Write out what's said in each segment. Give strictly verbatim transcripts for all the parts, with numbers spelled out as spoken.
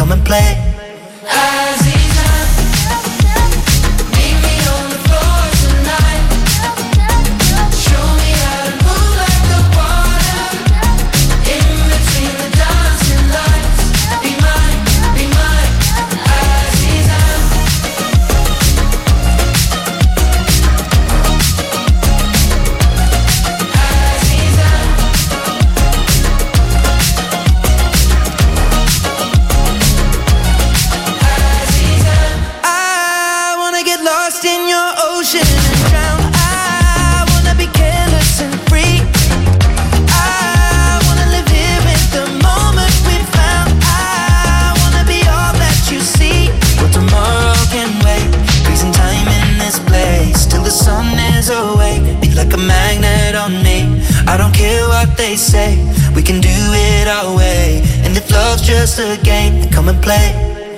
come and play. They say we can do it our way, and if love's just a game, then come and play.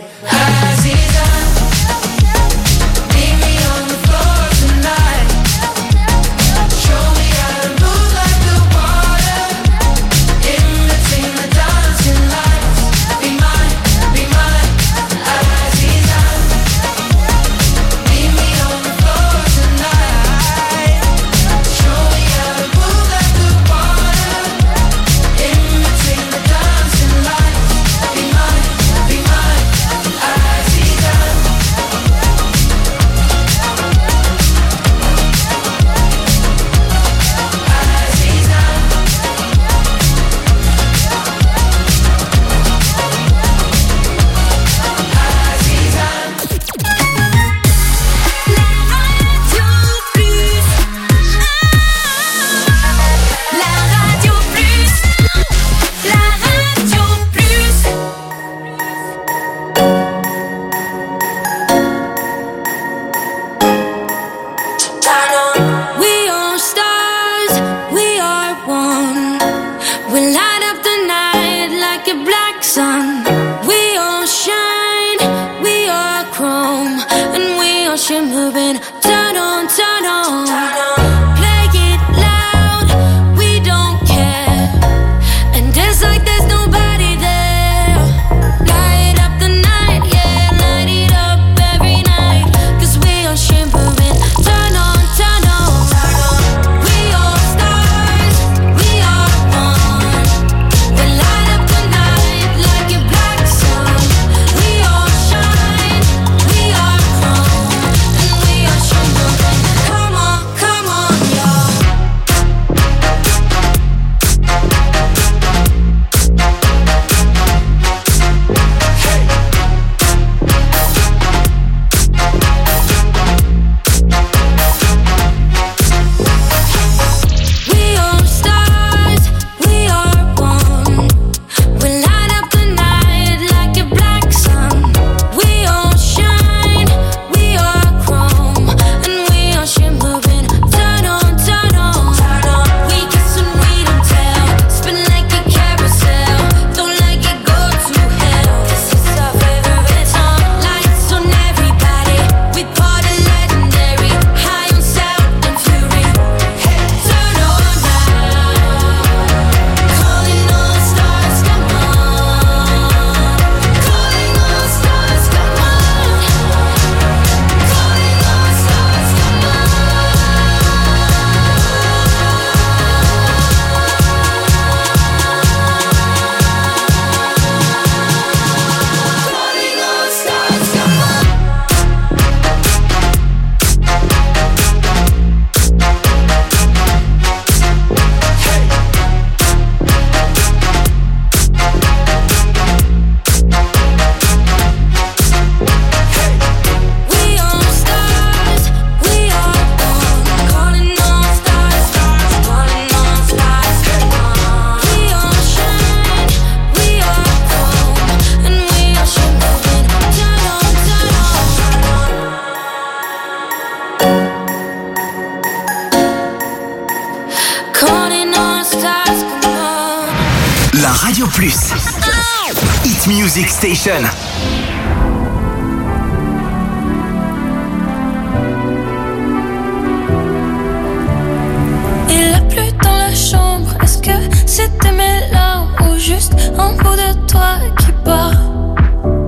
Radio Plus. Hit Music Station. Il a plu dans la chambre. Est-ce que c'était mes larmes ou juste un bout de toi qui part?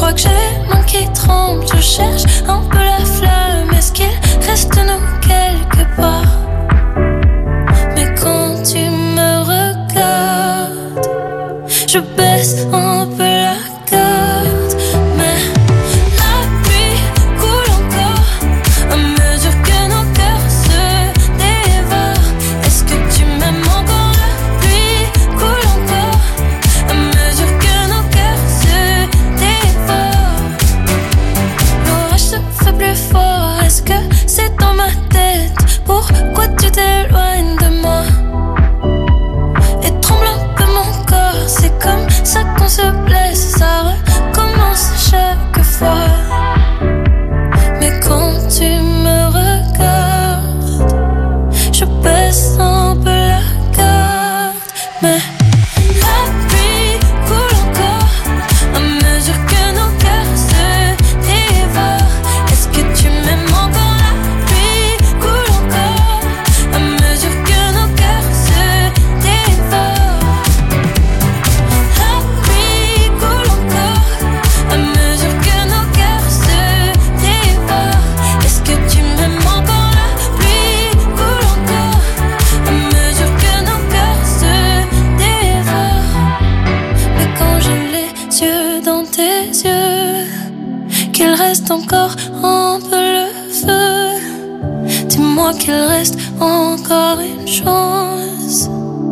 crois que j'ai les mains qui tremblent. Je cherche un peu la flamme. Est-ce qu'il reste nous quelque part? Mais quand tu me regardes, je baisse un peu la garde. Mais la pluie coule encore à mesure que nos cœurs se dévorent. Est-ce que tu m'aimes encore? La pluie coule encore à mesure que nos cœurs se dévorent. L'orage se fait plus fort. Est-ce que c'est dans ma tête? Pourquoi tu t'éloignes de moi? Et tremble un peu mon corps. C'est comme ça qu'on se blesse. Ça recommence chaque fois. Mais quand tu me regardes, je baisse un peu la garde. Mais la pluie coule encore à mesure que nos cœurs se dévorent. Est-ce que tu m'aimes encore? La pluie coule encore à mesure que nos cœurs se dévorent. La pluie coule encore à mesure que nos cœurs se dévorent. Est-ce que tu m'aimes encore? La pluie coule encore à mesure que nos cœurs se dévorent. Mais quand j'ai les yeux dans tes yeux, qu'il reste encore un peu le feu, dis-moi qu'il reste encore une chance.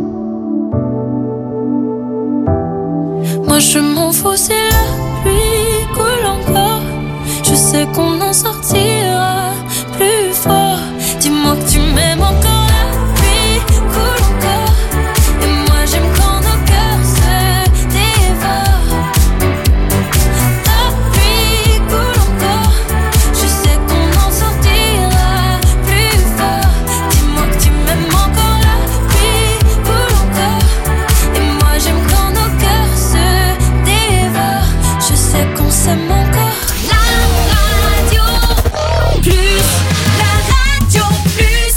Moi je m'en fous si la pluie coule encore. Je sais qu'on en sortira plus fort. Dis-moi que tu m'aimes encore. La pluie coule encore. Et moi j'aime quand nos cœurs se dévorent. La pluie coule encore. Je sais qu'on en sortira plus fort. Dis-moi que tu m'aimes encore. La pluie coule encore. Et moi j'aime quand nos cœurs se dévorent. Je sais qu'on s'aime encore. La radio plus, la radio plus.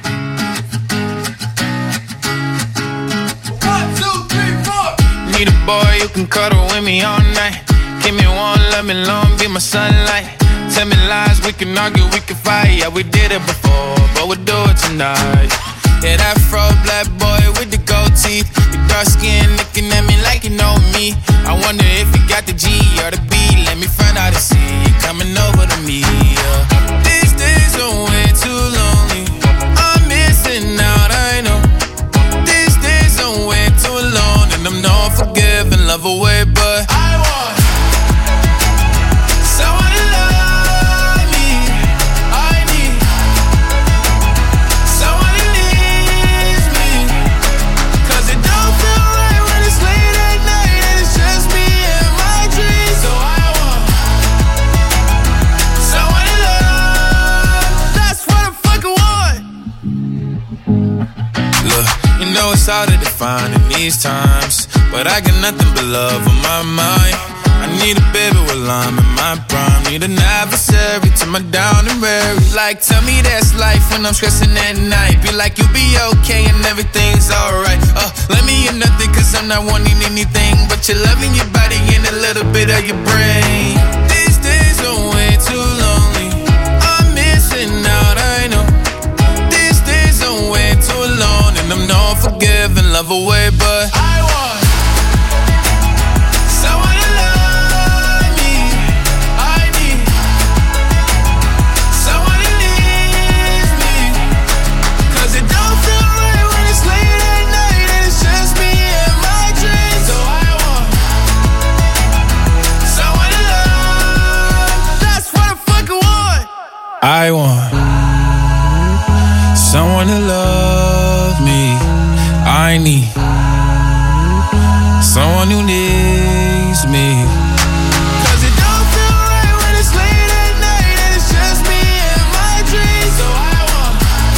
Need a boy who can cuddle with me all night. Give me one, let me long, be my sunlight. Tell me lies, we can argue, we can fight. Yeah, we did it before, but we'll do it tonight. Yeah, that fro black boy with the gold teeth. Your dark skin looking at me like you know me. I wonder if you got the G or the B. Let me find out and see you coming over to me. Yeah. These days are way too lonely. I'm missing out, I know. These days I'm way too alone, and I'm not forgiving, love away, but I want someone to love me. I need someone who needs me. 'Cause it don't feel right when it's late at night and it's just me and my dreams. So I want someone to love. That's what I fucking want. Look, you know it's hard to define in these times, but I got nothing but love on my mind. I need a baby while I'm in my prime. Need an adversary to my down and weary. Like, tell me that's life when I'm stressing at night. Be like, you'll be okay and everything's alright. Uh, let me in nothing 'cause I'm not wanting anything but your loving, your body and a little bit of your brain. These days are way too lonely. I'm missing out, I know. These days I'm way too alone, and I'm not forgiving, love away, but I want someone to love me. I need someone who needs me. 'Cause it don't feel right when it's late at night and it's just me and my dreams. So I want someone to love. That's what I fucking want. I want someone to love me. I need someone who needs me. 'Cause it don't feel right when it's late at night and it's just me and my dreams. So I want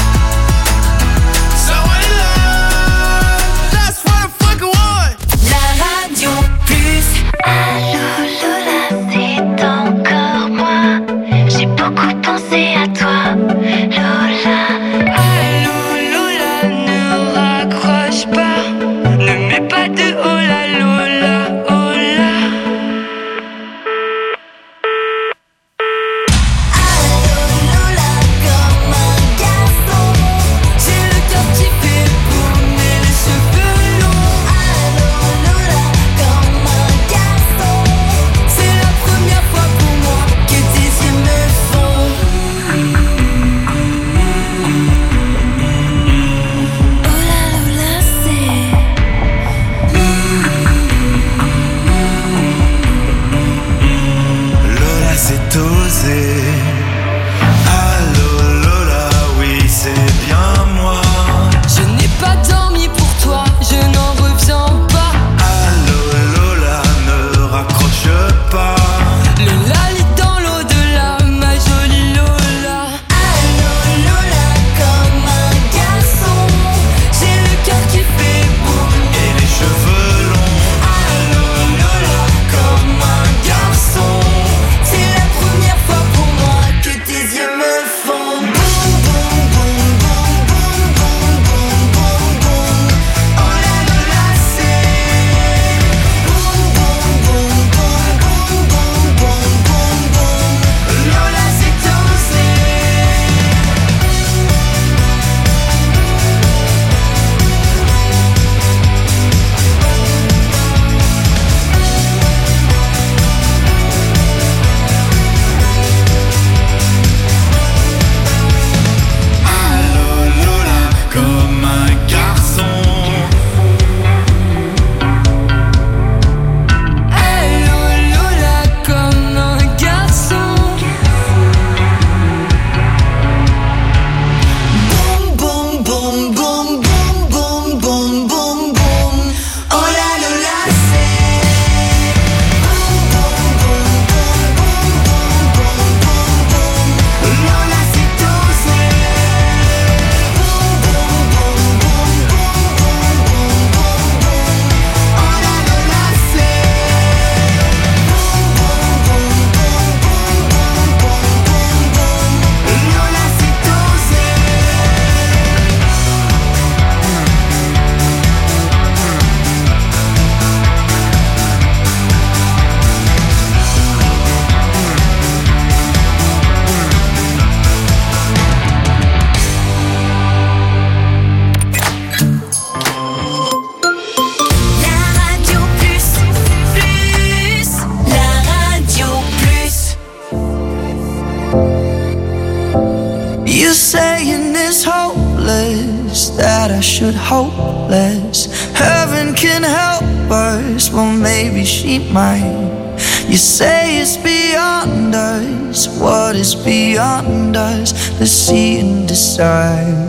someone to love. That's what I fucking want. La radio plus. Allô Lola, c'est encore moi. J'ai beaucoup pensé à toi, Lola. Allô Lola, ne raccroche pas. Ne mets pas de oh la Lola, oh la. Je n'ai pas dormi pour toi, je n'en reviens pas. Allô Lola, ne raccroche pas. Lola lit dans l'au-delà, ma jolie Lola. Allô Lola, comme un garçon, j'ai le cœur qui fait boum Et les cheveux longs. Allô Lola, comme un garçon, c'est la première fois pour moi que tes yeux me font boum boum boum boum boum boum boum boum boum. Oh la Lola, c'est boum boum boum boum boum boum boum boum boum. Lola, c'est osé. Allô Lola, comme un garçon. Allô Lola, comme un garçon. Boum boum boum boum boum boum boum boum. Oh la Lola, c'est boum boum boum boum boum boum boum boum boum. Lola, c'est osé. Boum boum boum boum boum boum boum boum boum. Oh la Lola, c'est boum boum boum boum boum boum boum boum boum. Lola, c'est osé. La radio plus, plus, la radio plus. You saying it's hopeless, that I should hope less. Heaven can help us, well maybe she might. You say it's beyond us, what is beyond us? Let's see and decide.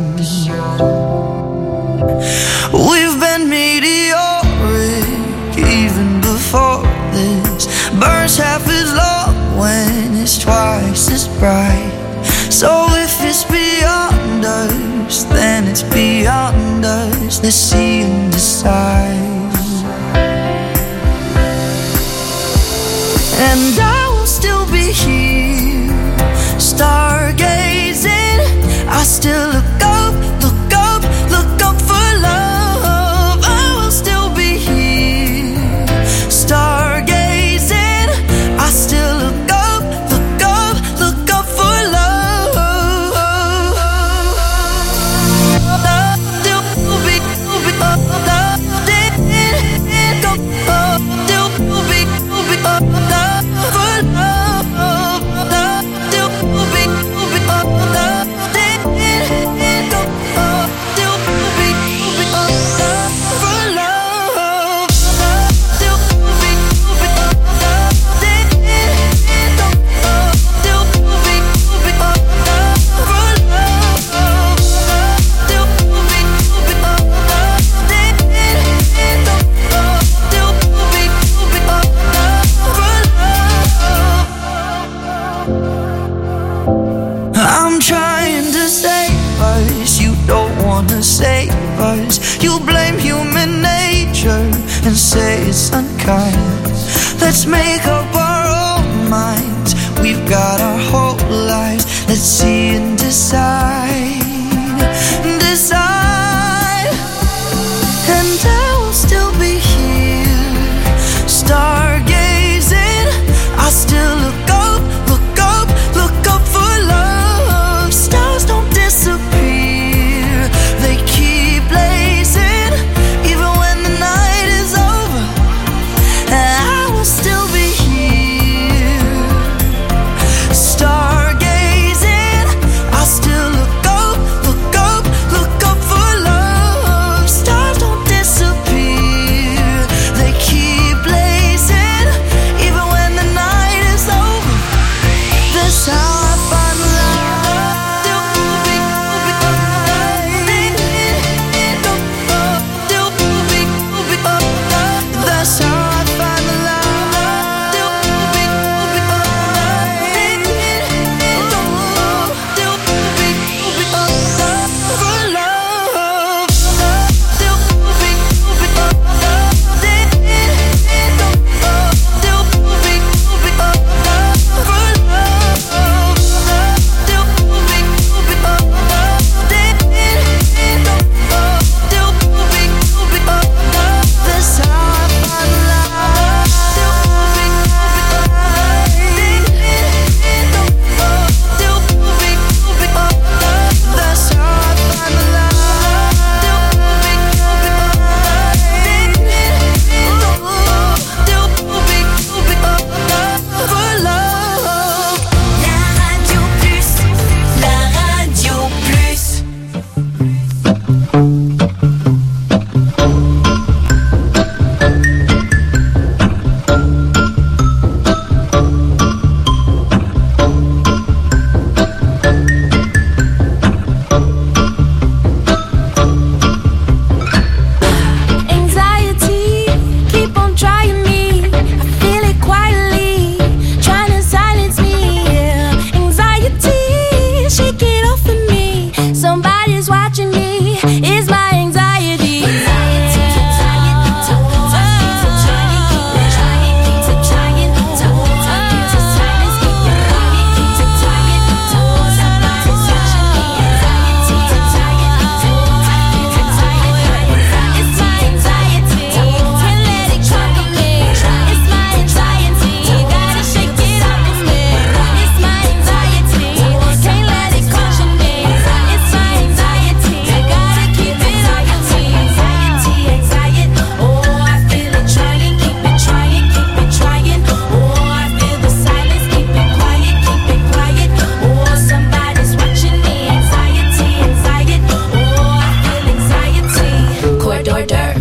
We've been meteoric even before this. Burns half as long when it's twice as bright. So if it's beyond us, then it's beyond us. Let's see and decide. And I will still be here, stargazing. I still look up, look up, look up for love. I will still be here, stargazing. I still look up, look up, look up for love. Still be, still be up, still be, still be up, for love. Still be, still be up, I'm trying to save us, you don't wanna save us. You blame human nature and say it's unkind. Let's make up our own minds, we've got our whole lives. Let's see and decide, decide. And I will still be here, stargazing. I still look up, look up, look up for love. Stars don't disappear, they keep blazing. Even when the night is over, I will still be here, stargazing. I still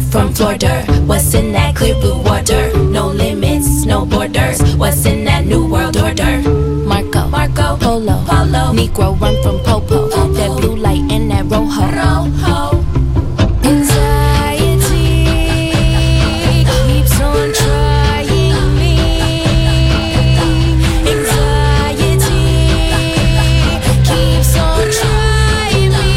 from Florida. What's in that clear blue water? No limits, no borders. What's in that new world order? Marco, Marco, Polo, Polo. Negro run from Popo. Popo. That blue light and that rojo. Rojo. Anxiety keeps on trying me. Anxiety keeps on trying me.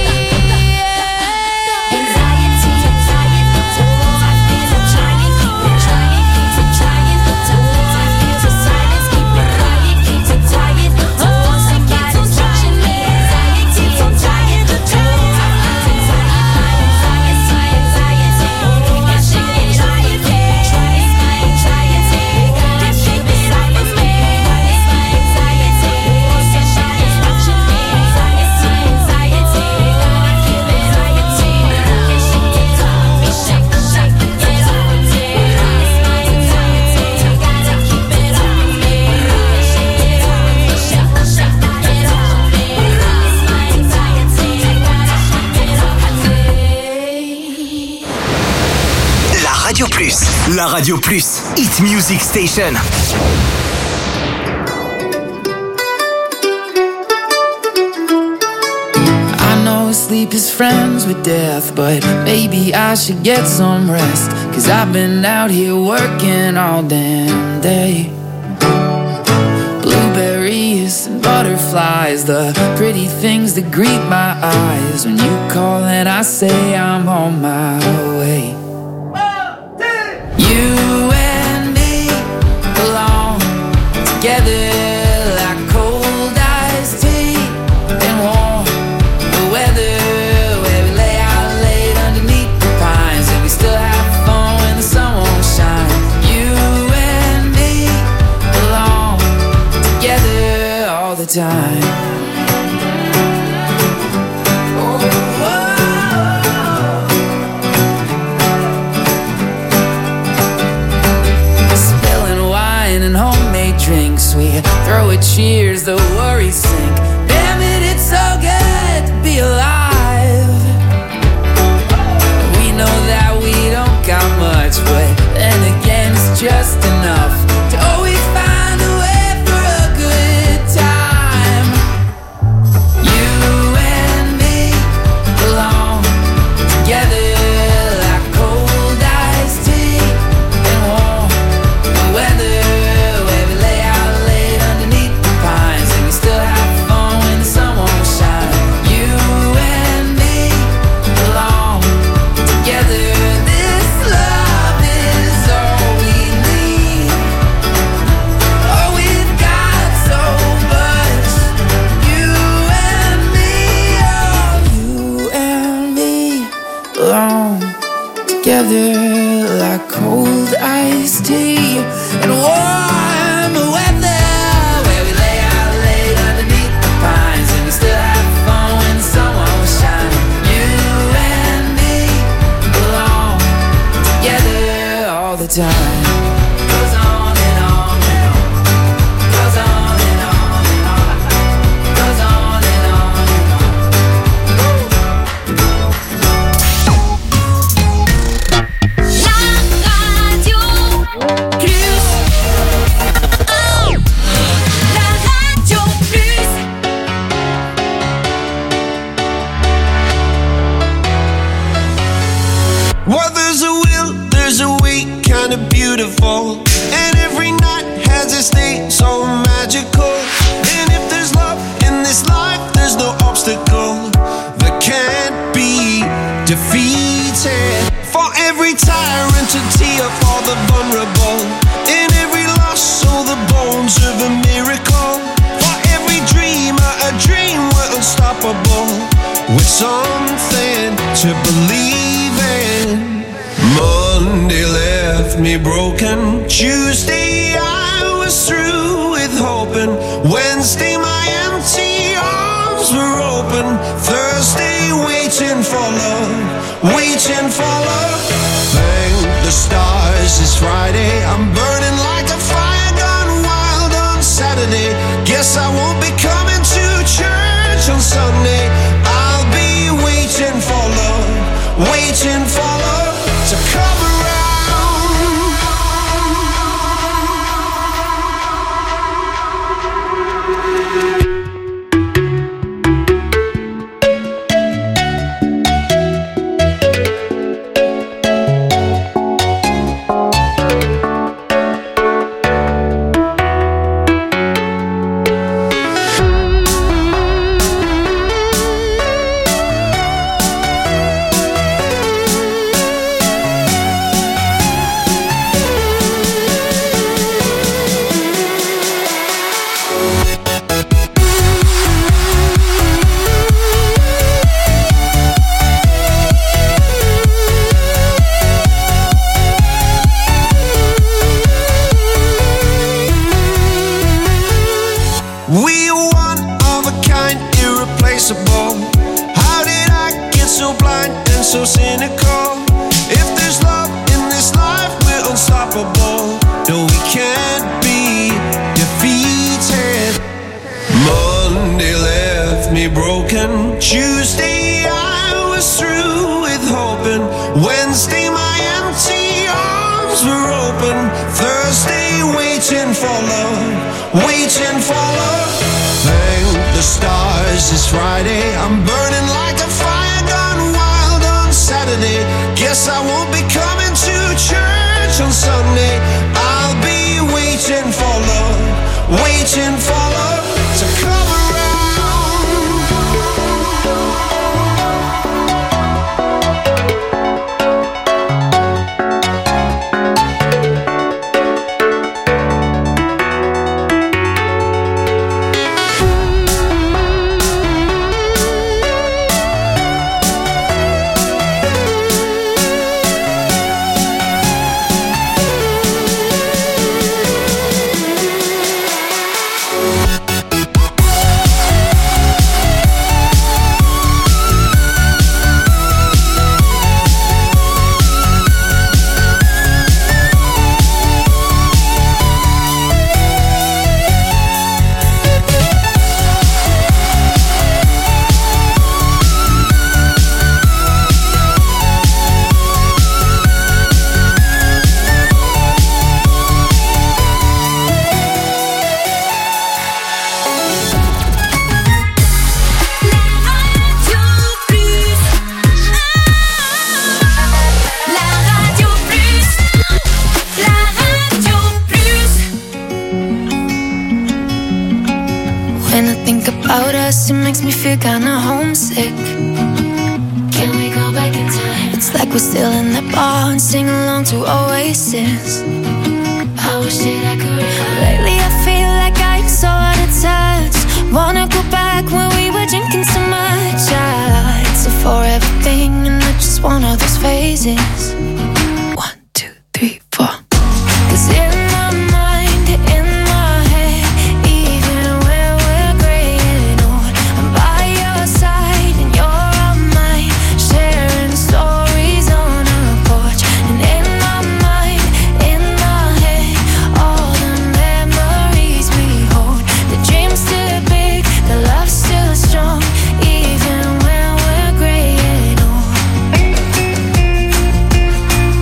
Anxiety, anxiety, so I feel I'm trying, keep it trying, keep it trying. So I feel the silence, keep it quiet, keep it tired. Oh, somebody's watching me. Anxiety, anxiety, so I feel anxiety, anxiety, anxiety. Oh, I should get trying, keep it trying, my anxiety. Can't shake the side of me. It's my anxiety. Oh, somebody's watching me. Anxiety, anxiety, I feel anxiety. Can't shake it off me, shake, shake it off me. It's my anxiety. Gotta keep it on me. Shake it off me, shake, shake it off me. It's my anxiety. Gotta shake it off me. La Radio Plus. La Radio Plus. Hit Music Station. I know sleep is friends with death, but maybe I should get some rest. Cause I've been out here working all damn day. Blueberries and butterflies, the pretty things that greet my eyes. When you call and I say I'm on my way. You and me belong together like cold iced tea and warm the weather, where we lay out late underneath the pines and we still have fun when the sun won't shine. You and me belong together all the time. Spilling wine and homemade drinks, we throw a cheers, the worries sink. Damn it, it's so good to be alive. We know that we don't got much, but then again it's just enough to always find a way for a good time. You and me belong together like cold iced tea and warm the weather, where we lay out late underneath the pines and we still have fun when the sun won't shine. You and me belong together. This love is all we need. Oh, we've got so much. You and me, oh, you and me belong together like cold iced tea and warm weather, where we lay out late underneath the pines and we still have fun when the sun won't shine. You and me belong together all the time. Goes on and on and on. Goes on and on and on. Goes on and on and on. La radio plus. Oh. La radio plus. Well, there's a will, there's a way, kinda beautiful. And every night has its day, so magical. And if there's love in this life, there's no obstacle that can't be defeated. For every tyrant to tear for the vulnerable. In every loss, all the bones of a miracle. For every dreamer, a dream we're unstoppable. With something to believe in. Monday left me broken. Tuesday I was through with hoping. Wednesday my empty arms were open. Thursday waiting for love, waiting for love. Thank the stars it's Friday. I'm burning like a fire gone wild on Saturday. Guess I won't be coming to church on Sunday. I'll be waiting for love, waiting for love. and so cynical. If there's love in this life, we're unstoppable. No, we can't be defeated. Monday left me broken. Tuesday I was through with hoping. Wednesday my empty arms were open. Thursday waiting for love, waiting for love. Thank the stars it's Friday. I'm burning like a fire gone wild on Saturday. Guess I won't be coming to church on Sunday. I'll be waiting for love, waiting for love to come around. It makes me feel kinda homesick. Can we go back in time? It's like we're still in that bar and sing along to Oasis. I wish that I could. Lately I feel like I'm so out of touch. Wanna go back when we were drinking so much. Ah, it's a forever thing and I just want all those phases. One, two, three, four. 'Cause in my mind, in my head, even when we're gray and old, I'm by your side and you're on mine, sharing stories on our porch. And in my mind, in my head, all the memories we hold. The dream's still big, the love's still strong, even when we're gray and old.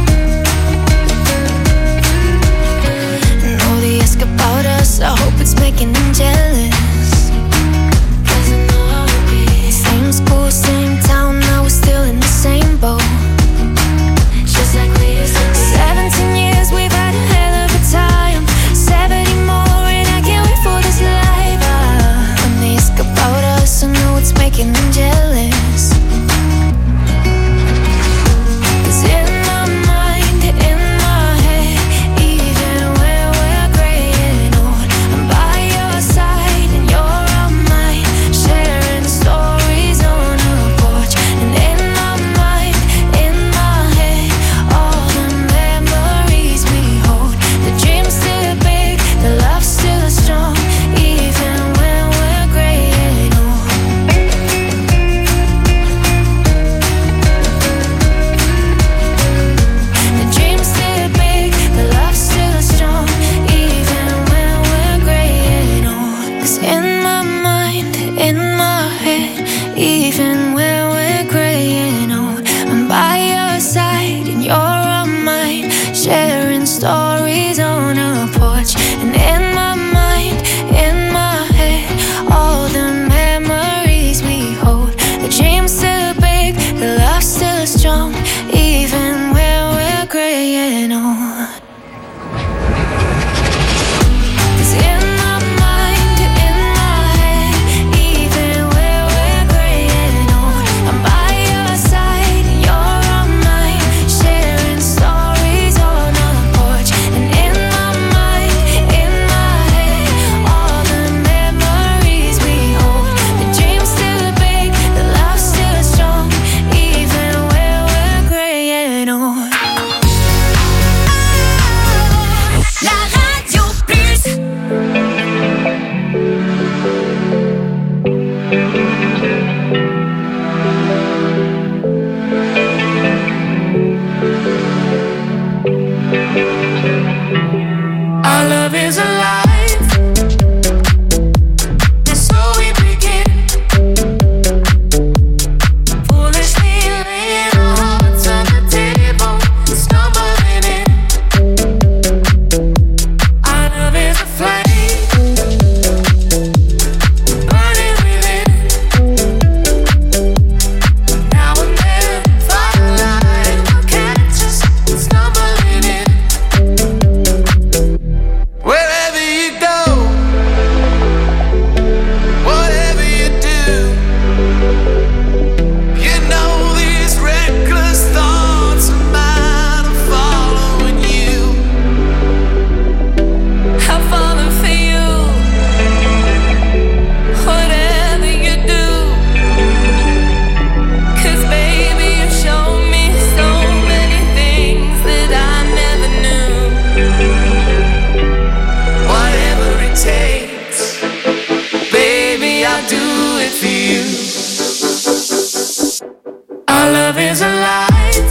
is alive.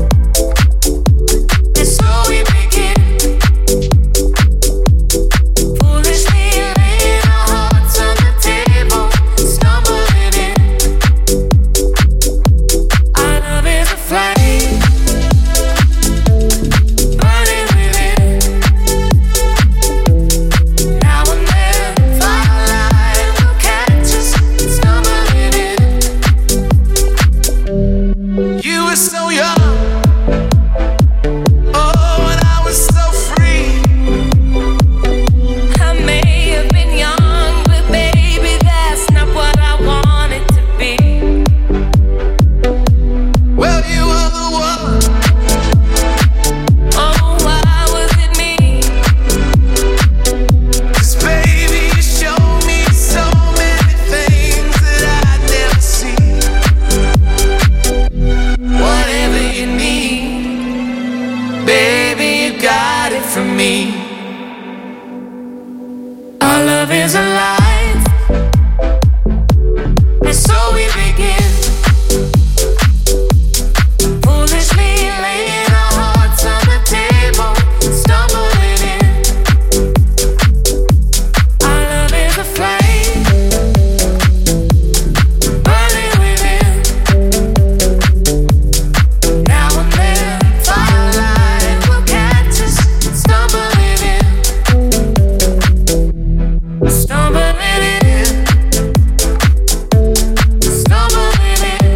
And so we begin. Foolishly laying our hearts on the table, stumbling in. Our love is a flame, burning within. Now and then, firelight will catch us stumbling in. You were so young, oh, and I was so free. I may have been young, but baby, that's not what I wanted to be. Well, you were the one. Oh, why was it me? 'Cause baby, you showed me so many things that I'd never see. Whatever you need, baby, you got it from me. Our love is alive, and so we begin. Foolishly laying our hearts on the table, stumbling in. Our love is a flame, burning within. Now and then, firelight will catch us stumbling in. Stumbling in. Stumbling in.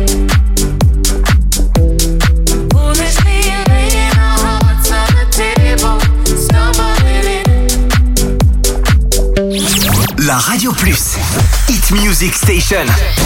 Foolishly laying our hearts on the table, stumbling in. La Radio Plus, Hit Music Station.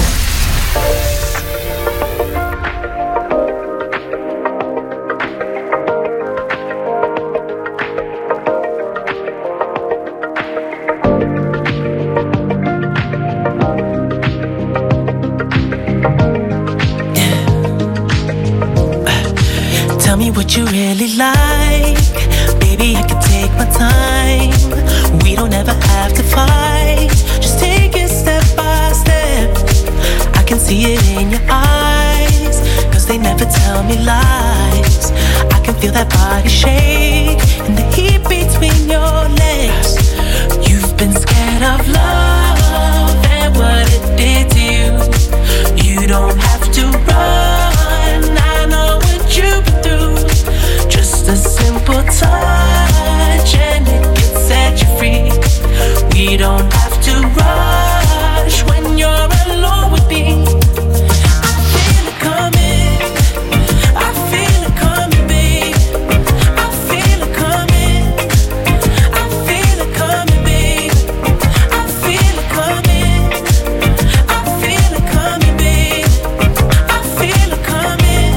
Tell me what you really like. Baby, I can take my time. We don't ever have to fight. Just take it step by step. I can see it in your eyes, 'cause they never tell me lies. I can feel that body shake and the heat between your legs. You've been scared of love and what it did to you. You don't have to run, I know what you've been through. Just a simple touch and it can set you free. We don't have to rush when you're alone with me. I feel it coming, I feel it coming, babe. I feel it coming, I feel it coming, babe. I feel it coming, I feel it coming, babe. I feel it coming,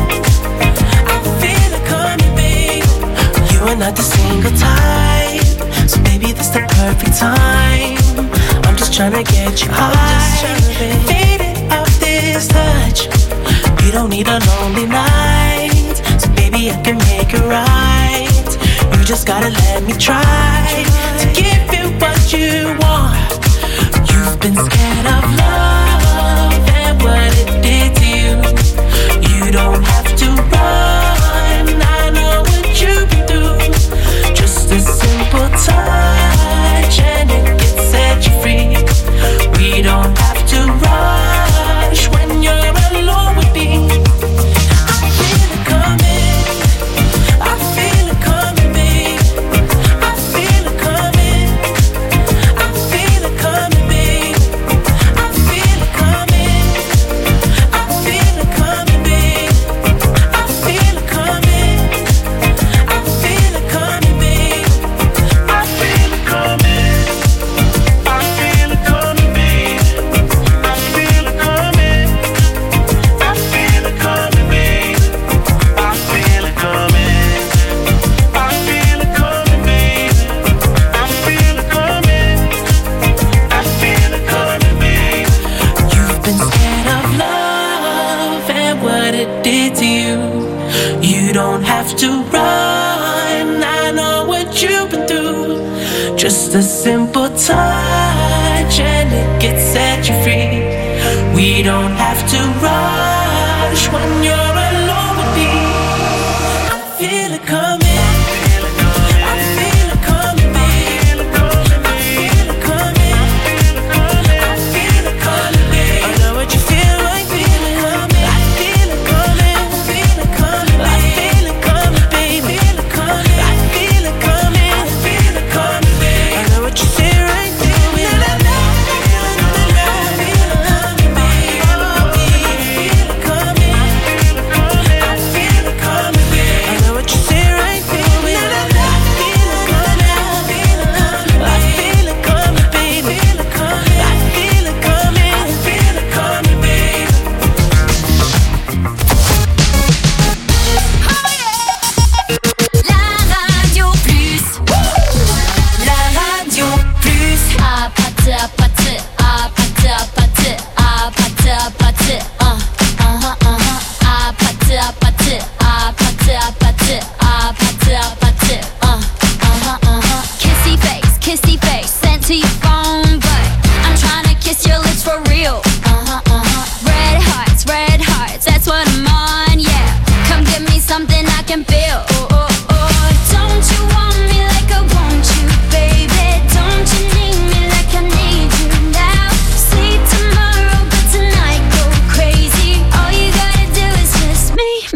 I feel it coming, babe. You are not the single type, so baby, this the perfect time. I'm just trying to get you high, faded off this touch. You don't need a lonely night, so baby, I can make it right. You just gotta let me try to give you what you want. You've been scared of love and what it did to you. You don't have to run, I know what you've been through. Just a simple touch and it can set you free. We don't have to rush when you're alone with me. I feel it coming, I feel it coming, babe. I feel it coming, I feel it coming, babe. I feel it coming, I feel it coming, babe. I feel it coming, I feel it coming, babe. I feel it coming, I feel it coming, babe. I feel it coming, I feel it coming, babe. I feel it coming, I feel it coming, babe. I feel it coming, I feel it coming, babe. You've been scared of love and what it did to you. You don't have to run, I know what you've been through. Just a simple touch and it can set you free. We don't have to rush when you're alone.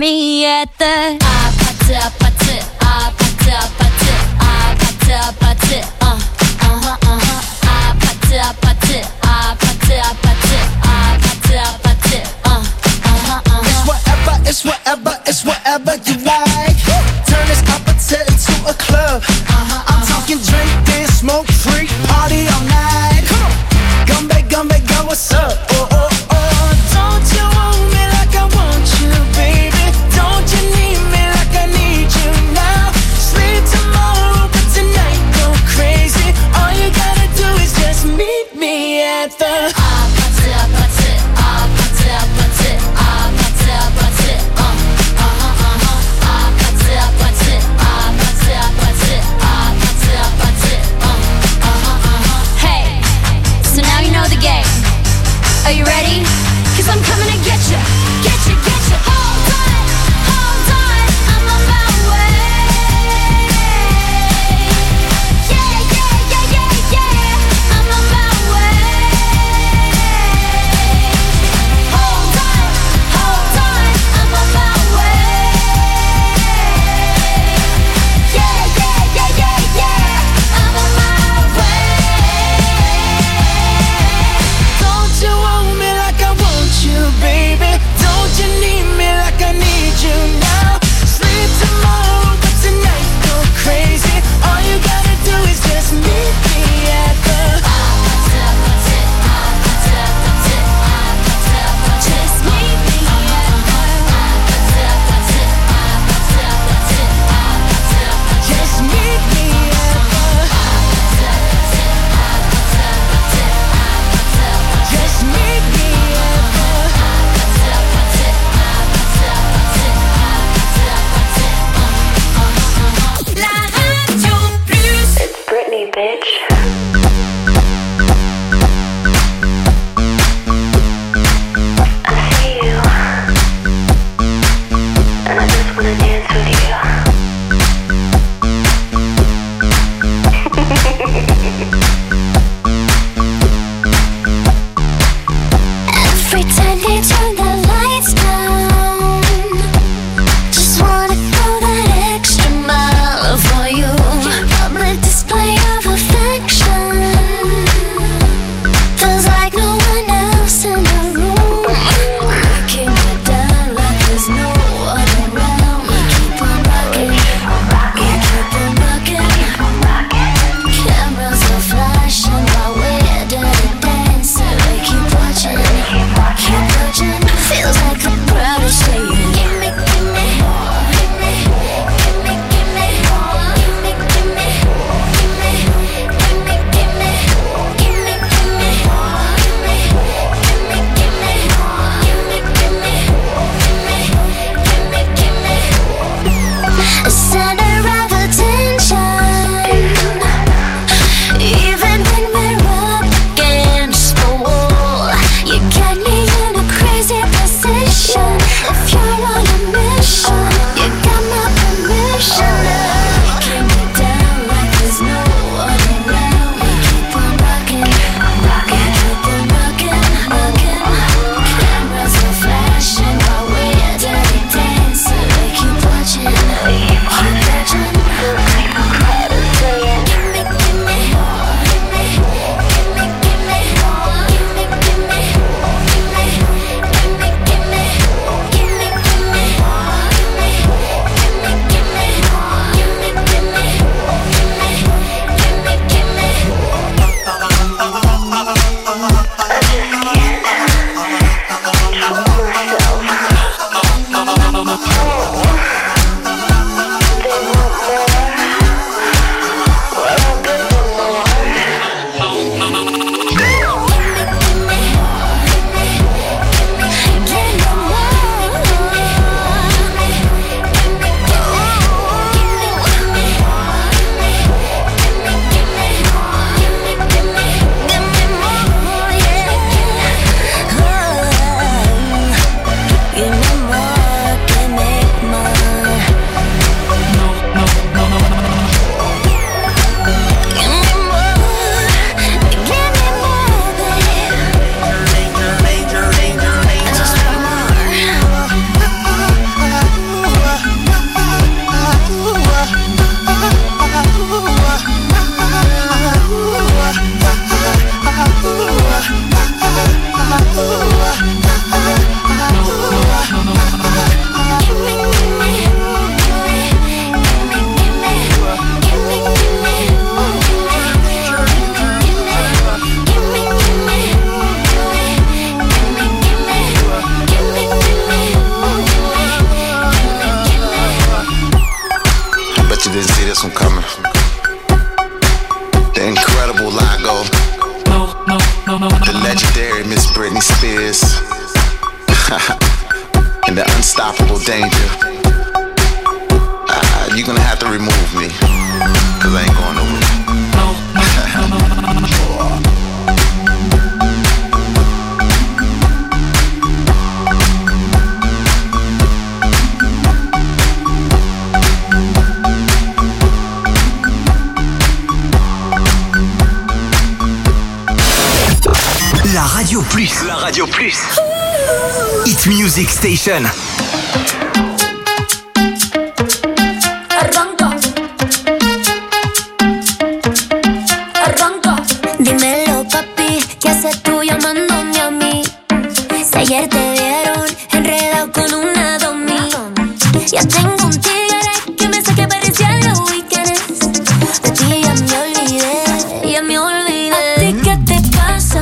me at the ah party, ah party, ah party, ah party, ah party, ah party, uh, uh-huh, uh-huh, ah party, ah party, ah party, ah party, ah party, ah party, uh, uh-huh, uh-huh. It's whatever, it's whatever, it's whatever you like. Turn this appetite into a club. Uh-huh, I'm uh-huh. talking drink, dance, smoke, freak, party all night. Come on, Gumbe, Gumbe, go, what's up? Oh, oh, oh. Don't you want me like I want you, baby? Don't you need me like I need you now? Sleep tomorrow, but tonight go crazy. All you gotta do is just meet me at the ah party, ah party, ah party, ah party, ah party, ah party, uh, uh-huh, uh-huh, ah you didn't see this one coming. The incredible Lago. The legendary Miss Britney Spears. And the unstoppable Danger. Uh, you're gonna have to remove me, cause I ain't going nowhere. La Radio Plus. La Radio Plus. Hit Music Station. Arranca. Arranca. Dímelo, papi, ¿qué haces tú llamándome a mí? Si ayer te vieron enredado con una domi. Ya tengo un tigre que me saque parecía los weekends. De ti ya me olvidé, ya me olvidé. ¿A ti qué te pasa?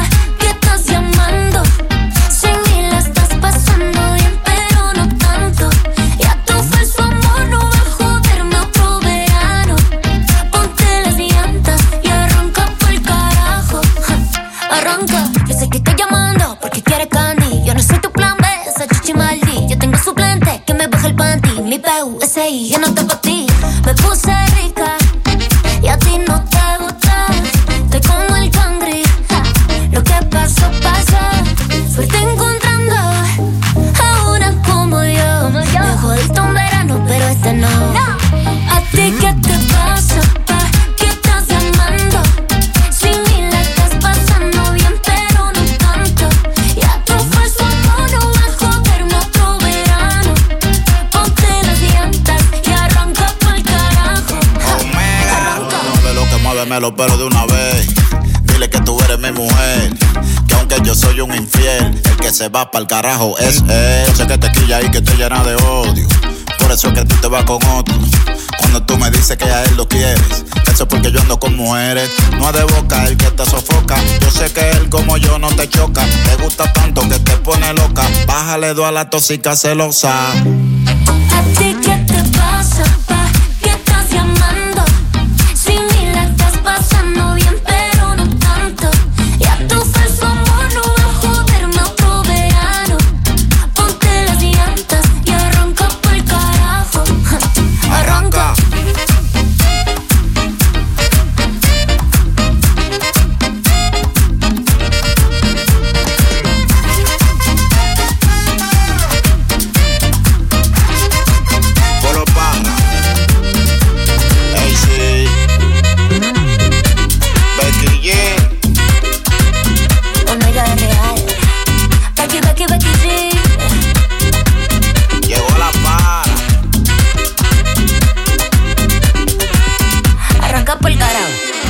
Mi P U S I, yo no estoy pa' ti. Me puse rica y a ti no te gusta. Estoy como el cangri, ja. Lo que pasó, pasó. Suerte encontrando a una como yo. Me jodiste un verano, pero este no. ¿A ti qué te pasa? ¿Pa' qué estás llamando? Sin mí la estás pasando bien, pero no tanto. Ya tu falso amor no va a joderme otro verano. Ponte las llantas y arranca pa'l carajo. Arranca. Mueve lo que muéveme los pelos de una vez. Dile que tú eres mi mujer, que aunque yo soy un infiel, el que se va pa'l carajo es él. Yo sé que te quilla y que te llena de odio, por eso es que tú te vas con otro. Cuando tú me dices que a él lo quieres, eso es porque yo ando con mujeres. No es de boca el que te sofoca. Yo sé que él como yo no te choca. Te gusta tanto que te pone loca. Bájale dos a la tóxica celosa. ¿A ti qué te pasa? ¿Pa' qué estás llamando? Sin mí la estás pasando bien, pero no tanto. Ya tu falso amor no va a joderme otro verano. Ponte las llantas y arranca pa'l carajo. Arranca. Polo Pana. Ey, sí. Becky G. Omega de real. Becky, Becky, Becky G. Llegó la para. Arranca pa'l carajo.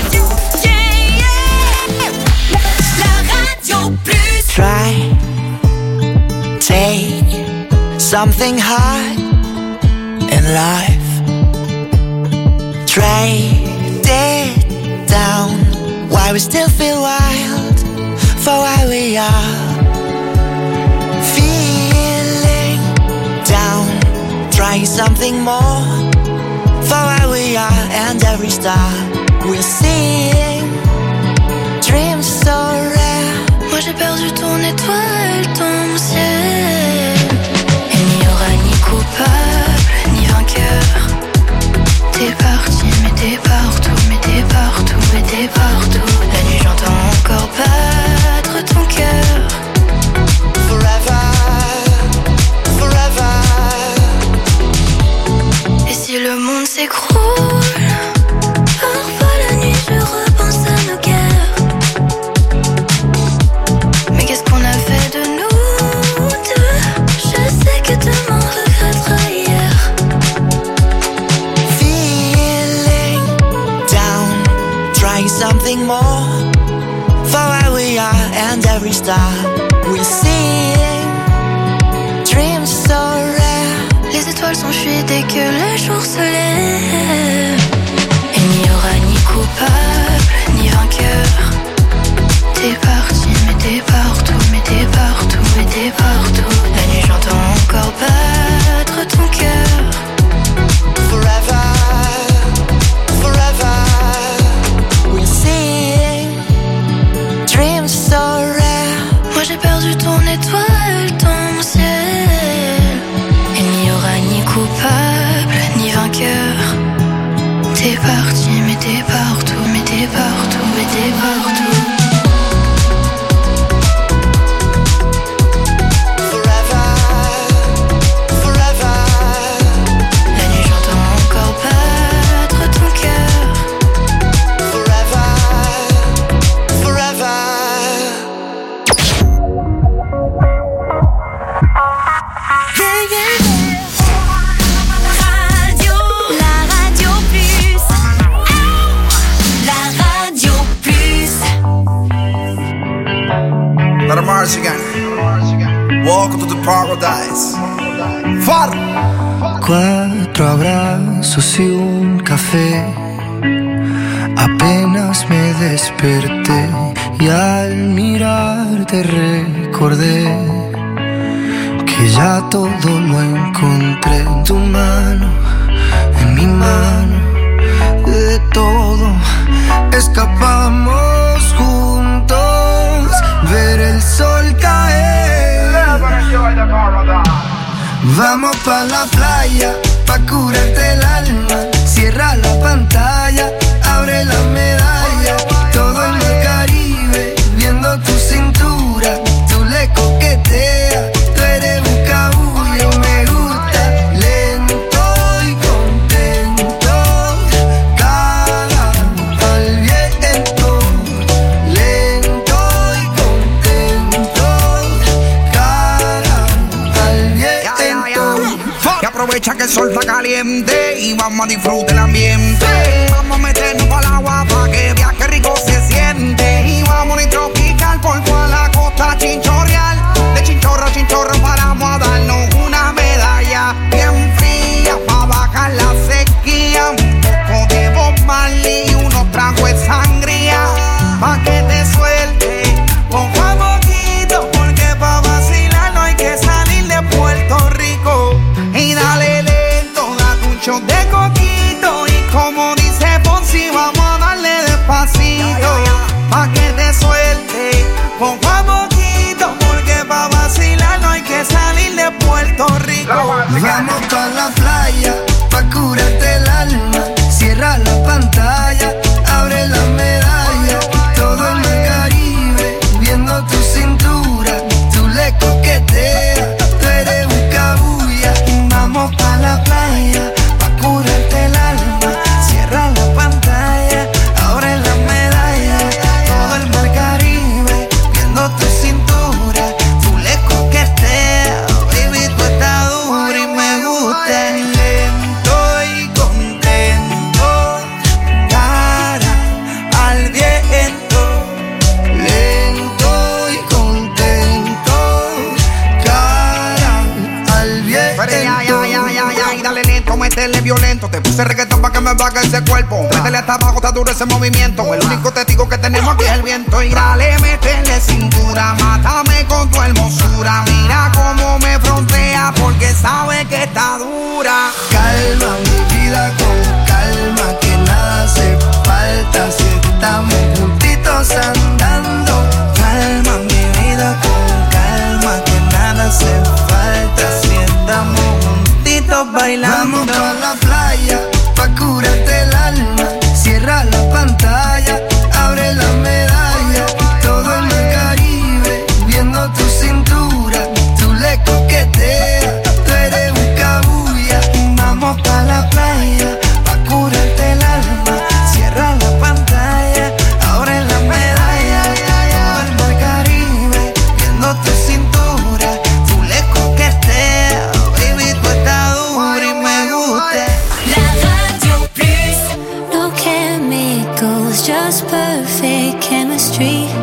Try, take something hard in life. Trade it down. Why we still feel wild for why we are. Feeling down. Trying something more for why we are. And every star we're seeing. Dreams so rare. Moi j'ai perdu ton étoile, ton ciel. Il n'y aura ni coupable, ni vainqueur. T'es parti, mais t'es partout, mais t'es partout, mais t'es partout. La nuit j'entends encore battre ton cœur. Forever, forever. Et si le monde s'écroule, parfois la nuit je repense à nos guerres. Mais qu'est-ce qu'on a fait de nous deux? Je sais que demain regrettera hier. Feeling down, trying something more for where we are. And every star we're seeing. Dreams so rare. Les étoiles s'enfuient dès que le jour se lève. Il n'y aura ni coupable, ni vainqueur. T'es parti, mais t'es partout, mais t'es partout, mais t'es partout. La nuit j'entends encore battre ton cœur. Forever, t'es partout, mais t'es partout, mais t'es partout. Welcome to the paradise. Far. Cuatro abrazos y un café. Apenas me desperté y al mirarte recordé que ya todo lo encontré en tu mano, en mi mano. De todo escapamos juntos, ver el sol caer. Vamos pa' la playa, pa' curarte el alma. Cierra la pantalla, abre la medalla. Todo en el Caribe, viendo tu cintura. Tú le coqueteas, tú eres un cabullo. Me gusta lento y contento. Cara al viento, lento y contento. Cara al viento. Y aprovecha que el sol está caliente y vamos a disfrutar el ambiente. Vamos a meternos al agua pa' que vea que rico se siente. Y vamos a ir tropical por toda la costa chinchorreal. De chinchorro a chinchorro paramos a darnos una medalla bien fría pa' bajar la sequía. Un poco de Bob Marley y unos tragos de sangría pa' que te suelte poco a poquito, porque pa' vacilar no hay que salir de Puerto Rico. Y dale lento, date un shot de coquito. Y como dice Fonsi, vamos a darle despacito pa' que te suelte poco a poquito, porque pa' vacilar no hay que salir de Puerto Rico. Vamos pa' la playa, pa' curarte el alma. Cierra la pantalla, abre la medalla. Todo en el Caribe, viendo tu cintura. Tú le coqueteas, tú eres un cabulla. Vamos pa' la playa, pa' curarte el alma. Cierra la pantalla, abre la medalla. Todo el mar Caribe, viendo tu cintura. Tú le coqueteas, baby, tú estás dura y me gusta. Lento y contento, cara al viento. Lento y contento, cara al viento. Pero ya, ya, ya, ya, ya, y dale lento, métele violento. Te puse reggaetón pa' que me baje ese cuerpo. Métele hasta abajo, está duro ese movimiento. El único testigo que tenemos aquí es el viento. Y dale, métele cintura, mátame con tu hermosura. Mira cómo me frontea, porque sabe que está dura. Calma mi vida con calma, que nada hace falta si estamos juntitos andando. Calma mi vida con calma, que nada hace falta si estamos juntitos bailando. Vamos pa' la playa, pa' curarte el alma. Cierra la pantalla, abre la medalla. Todo en el Caribe, viendo tu cintura. Tú le coqueteas, tú eres un cabulla. Vamos pa' la playa, pa' curarte el alma. Cierra la pantalla, abre la medalla. Todo el mar Caribe, viendo tu cintura. Tú le coqueteas, baby, tú estás dura y me gusta. La Radio Plus. No chemicals, just perfect chemistry.